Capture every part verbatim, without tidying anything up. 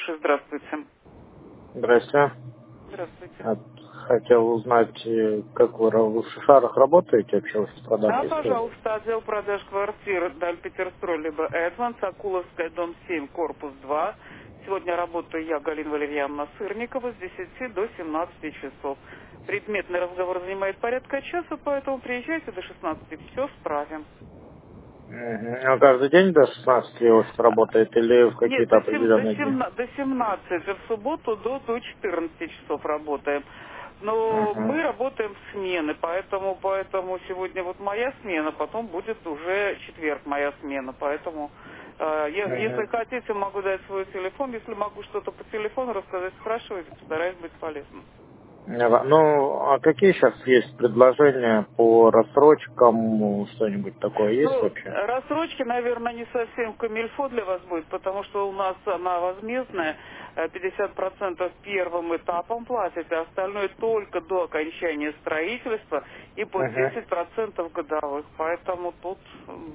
Здравствуйте. Здрасте. Здравствуйте. А, Хотел узнать, э, как вы, ра- вы в Шишарах работаете вообще, в Да, продажей истории? пожалуйста, отдел продаж квартир Даль Петерстрой, либо Эдванс, Акуловская, дом семь, корпус два. Сегодня работаю я, Галина Валерьяновна Сырникова, с десяти до семнадцати часов. Предметный разговор занимает порядка часа, поэтому приезжайте до шестнадцати, все справим. Мгм. А каждый день до шестнадцати офис работает или в Нет, какие-то до, сем- до, определенные дни? семна- до семнадцати, в субботу до, до четырнадцати часов работаем. Но Угу. мы работаем в смены, поэтому, поэтому сегодня вот моя смена, потом будет уже четверг моя смена, поэтому э, е- если Угу. хотите, могу дать свой телефон, если могу что-то по телефону рассказать, спрашивайте, постараюсь быть полезным. Ну, а какие сейчас есть предложения по рассрочкам, ну, что-нибудь такое есть Ну, вообще? рассрочки, наверное, не совсем камильфо для вас будет, потому что у нас она возмездная, э, пятьдесят процентов первым этапом платите, а остальное только до окончания строительства и по Угу. десять процентов годовых, поэтому тут м,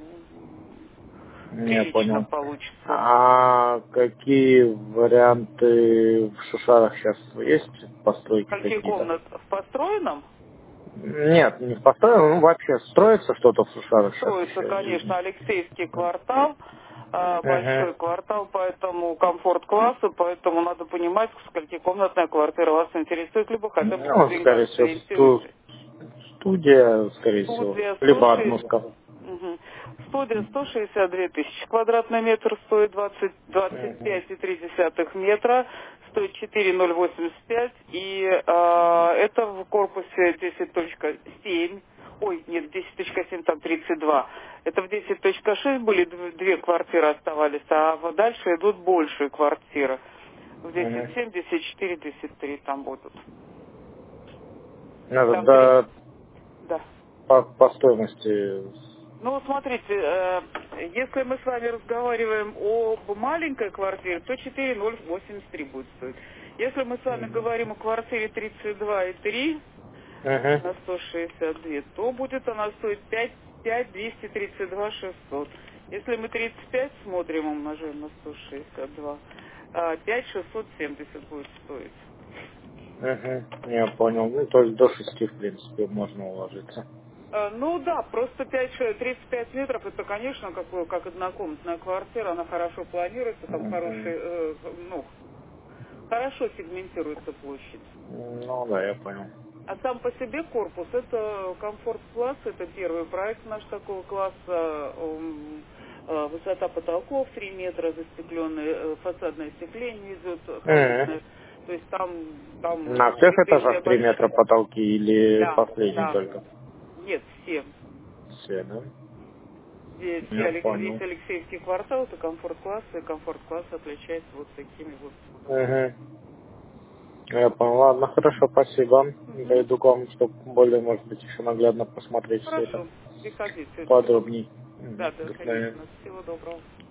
Я прилично понял. получится. А какие варианты в Шишарах сейчас есть, постройки Скольки какие-то? комнат в построенном? Нет, не построено, ну вообще строится что-то в Сушарах сейчас Строится, еще или конечно, нет? Алексеевский квартал, а, большой Угу. квартал, поэтому комфорт-классы, поэтому надо понимать, сколькикомнатная квартира вас интересует, либо хотя бы Ну, скорее продвигаться, всего, сту- сориентируйтесь. студия, скорее всего. Студия сто Либо шесть. однушка. Мгм. Студия сто шестьдесят две тысячи. Квадратный метр стоит двадцать, двадцать Угу. пять и три десятых метра. Стоит четыре тысячи восемьдесят пять. И а, это в корпусе десять точка семь. Ой, нет, десять точка семь, там тридцать два. Это в десять точка шесть были дв- две квартиры оставались, а в- дальше идут большие квартиры. В десять Угу. семь, десять четыре, десять три там будут. Надо Там три, до, да. по, по стоимости. Ну, смотрите, э, если мы с вами разговариваем об маленькой квартире, то четыре тысячи восемьдесят три будет стоить. Если мы с вами Угу. говорим о квартире тридцать два и три на Угу. сто шестьдесят два, то будет она стоить пять тысяч двести тридцать два шестьсот. Если мы тридцать пять смотрим, умножаем на сто шестьдесят два, а, пять тысяч шестьсот семьдесят будет стоить. Угу. Я понял. Ну, то есть до шести, в принципе, можно уложиться. Э, Ну да, просто пять, ш- тридцать пять метров, это, конечно, как, бы- как однокомнатная квартира, она хорошо планируется, там Угу. хороший, э, ну, хорошо сегментируется площадь. Ну да, я понял. А сам по себе корпус, это комфорт-класс, это первый проект наш такого класса, м, э, высота потолков три метра, застекленное, э, фасадное остекление идет э, Угу. холодное, то есть там, На там всех претензия этажах три метра большая. потолки или Да, последний да, только? нет, все. Все, да? Все, все Я Алекс- весь понял. Алексеевский квартал это комфорт-класс, и комфорт-класс отличается вот такими вот. Угу. Я понял. Ладно, хорошо, спасибо. Мгм. Дойду к вам, чтобы более, может быть, еще наглядно посмотреть все это Хорошо, приходите. подробней. Да, Мгм. да, До свидания. конечно. Всего доброго.